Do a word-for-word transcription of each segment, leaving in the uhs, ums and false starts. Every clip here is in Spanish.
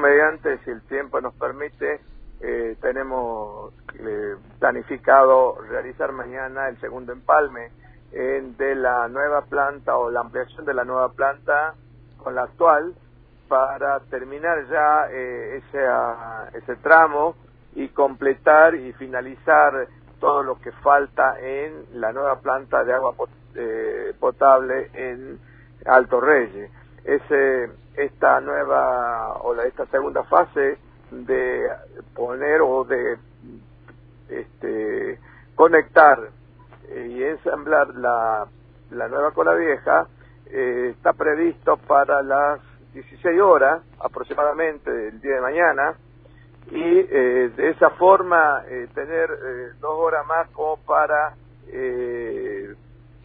mediante, si el tiempo nos permite, eh, tenemos eh, planificado realizar mañana el segundo empalme eh, de la nueva planta o la ampliación de la nueva planta con la actual, para terminar ya eh, ese, uh, ese tramo y completar y finalizar todo lo que falta en la nueva planta de agua pot eh, potable en Alto Reyes. Ese, esta nueva o la, esta segunda fase de poner o de este, conectar eh, y ensamblar la, la nueva con la vieja eh, está previsto para las dieciséis horas aproximadamente del día de mañana, y eh, de esa forma eh, tener eh, dos horas más como para eh,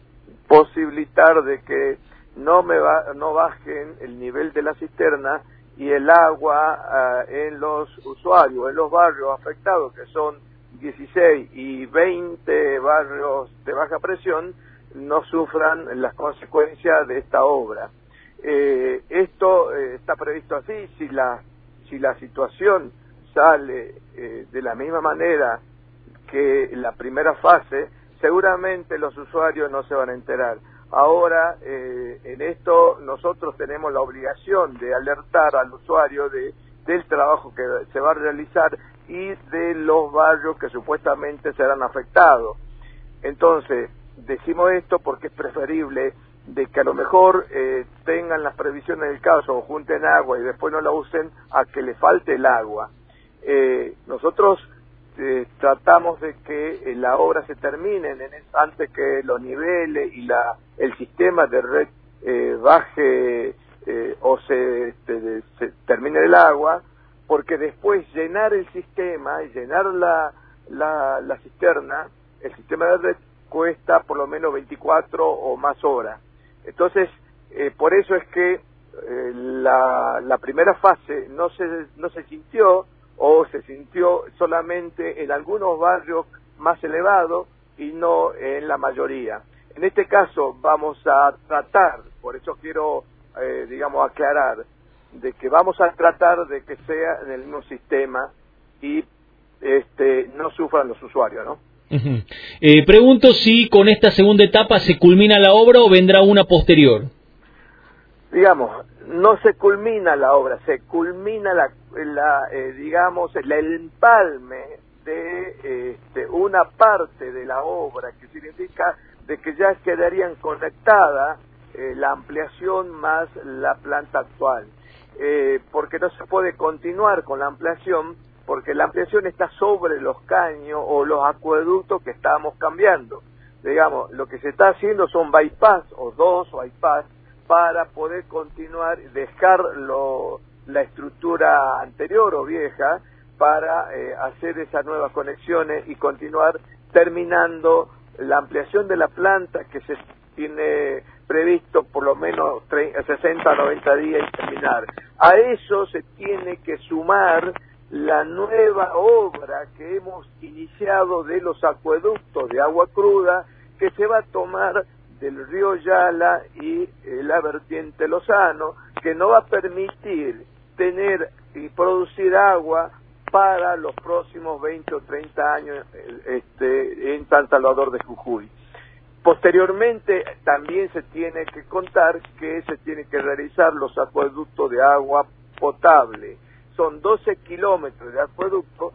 posibilitar de que no me va, no bajen el nivel de la cisterna y el agua uh, en los usuarios, en los barrios afectados, que son dieciséis y veinte barrios de baja presión, no sufran las consecuencias de esta obra. Eh, esto eh, está previsto así. Si la si la situación sale eh, de la misma manera que la primera fase, seguramente los usuarios no se van a enterar. Ahora, eh, en esto nosotros tenemos la obligación de alertar al usuario de del trabajo que se va a realizar y de los barrios que supuestamente serán afectados. Entonces, decimos esto porque es preferible de que a lo mejor eh, tengan las previsiones del caso o junten agua y después no la usen, a que le falte el agua. Eh, nosotros eh, tratamos de que eh, la obra se termine en el, antes que los niveles y la el sistema de red eh, baje eh, o se, este, se termine el agua, porque después llenar el sistema y llenar la, la, la cisterna, el sistema de red, cuesta por lo menos veinticuatro o más horas. Entonces, eh, por eso es que eh, la, la primera fase no se, no se sintió, o se sintió solamente en algunos barrios más elevados y no en la mayoría. En este caso vamos a tratar, por eso quiero, eh, digamos, aclarar, de que vamos a tratar de que sea en el mismo sistema y este, no sufran los usuarios, ¿no? Uh-huh. Eh, pregunto si con esta segunda etapa se culmina la obra o vendrá una posterior. Digamos, no se culmina la obra, se culmina la, la eh, digamos, el empalme de este, una parte de la obra, que significa de que ya quedarían conectadas eh, la ampliación más la planta actual, eh, porque no se puede continuar con la ampliación, porque la ampliación está sobre los caños o los acueductos que estábamos cambiando. Digamos, lo que se está haciendo son bypass, o dos bypass, para poder continuar, dejar lo, la estructura anterior o vieja, para eh, hacer esas nuevas conexiones y continuar terminando la ampliación de la planta, que se tiene previsto por lo menos sesenta a noventa días y terminar. A eso se tiene que sumar la nueva obra que hemos iniciado de los acueductos de agua cruda, que se va a tomar del río Yala y eh, la vertiente Lozano, que nos va a permitir tener y producir agua para los próximos veinte o treinta años este, en San Salvador de Jujuy. Posteriormente también se tiene que contar que se tiene que realizar los acueductos de agua potable. Son doce kilómetros de acueducto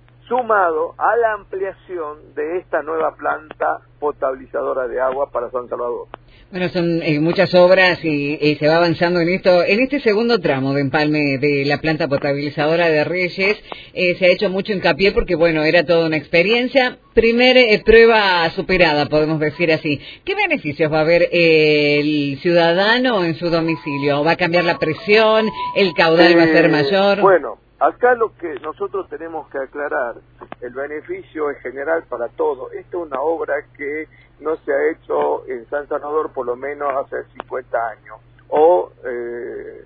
sumado a la ampliación de esta nueva planta potabilizadora de agua para San Salvador. Bueno, son eh, muchas obras y, y se va avanzando en esto. En este segundo tramo de empalme de la planta potabilizadora de Reyes eh, se ha hecho mucho hincapié porque, bueno, era toda una experiencia. Primera eh, prueba superada, podemos decir así. ¿Qué beneficios va a haber eh, el ciudadano en su domicilio? ¿Va a cambiar la presión? ¿El caudal eh, va a ser mayor? Bueno, acá lo que nosotros tenemos que aclarar, el beneficio es general para todos. Esta es una obra que no se ha hecho en San Salvador por lo menos hace cincuenta años. O eh,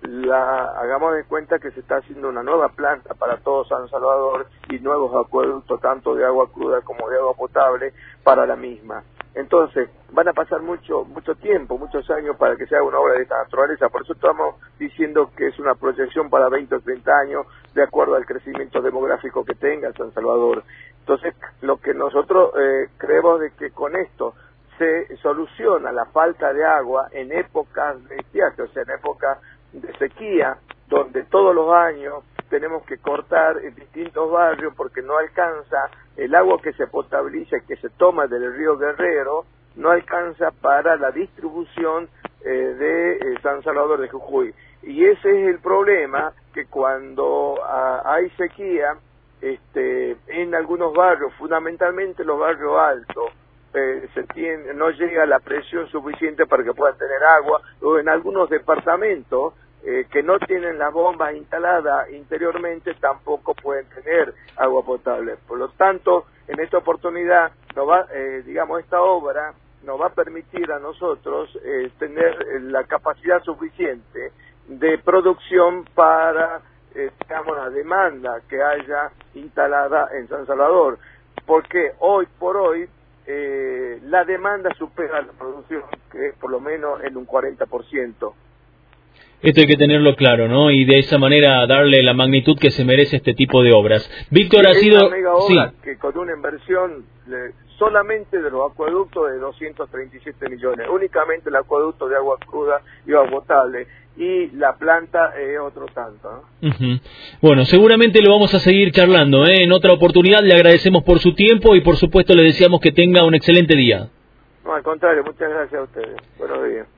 la, hagamos de cuenta que se está haciendo una nueva planta para todo San Salvador y nuevos acueductos, tanto de agua cruda como de agua potable, para la misma. Entonces, van a pasar mucho mucho tiempo, muchos años para que se haga una obra de esta naturaleza. Por eso estamos diciendo que es una proyección para veinte o treinta años, de acuerdo al crecimiento demográfico que tenga San Salvador. Entonces, lo que nosotros eh, creemos de que con esto se soluciona la falta de agua en épocas de estiaje, o sea, en épocas de sequía, donde todos los años tenemos que cortar en distintos barrios porque no alcanza el agua que se potabiliza y que se toma del río Guerrero, no alcanza para la distribución eh, de eh, San Salvador de Jujuy. Y ese es el problema, que cuando a, hay sequía, este, en algunos barrios, fundamentalmente los barrios altos, eh, se tiene, no llega la presión suficiente para que puedan tener agua, o en algunos departamentos, Eh, que no tienen las bombas instaladas interiormente, tampoco pueden tener agua potable. Por lo tanto, en esta oportunidad, nos va, eh, digamos, esta obra nos va a permitir a nosotros eh, tener la capacidad suficiente de producción para, eh, digamos, la demanda que haya instalada en San Salvador, porque hoy por hoy eh, la demanda supera la producción, que es por lo menos en un cuarenta por ciento. Esto hay que tenerlo claro, ¿no? Y de esa manera darle la magnitud que se merece este tipo de obras. Víctor, sí, ha es sido... una mega obra sí. que con una inversión de, solamente de los acueductos de doscientos treinta y siete millones, únicamente el acueducto de agua cruda y agua potable, y la planta es eh, otro tanto, ¿no? Uh-huh. Bueno, seguramente lo vamos a seguir charlando, ¿eh? En otra oportunidad le agradecemos por su tiempo y por supuesto le deseamos que tenga un excelente día. No, al contrario, muchas gracias a ustedes. Buenos días.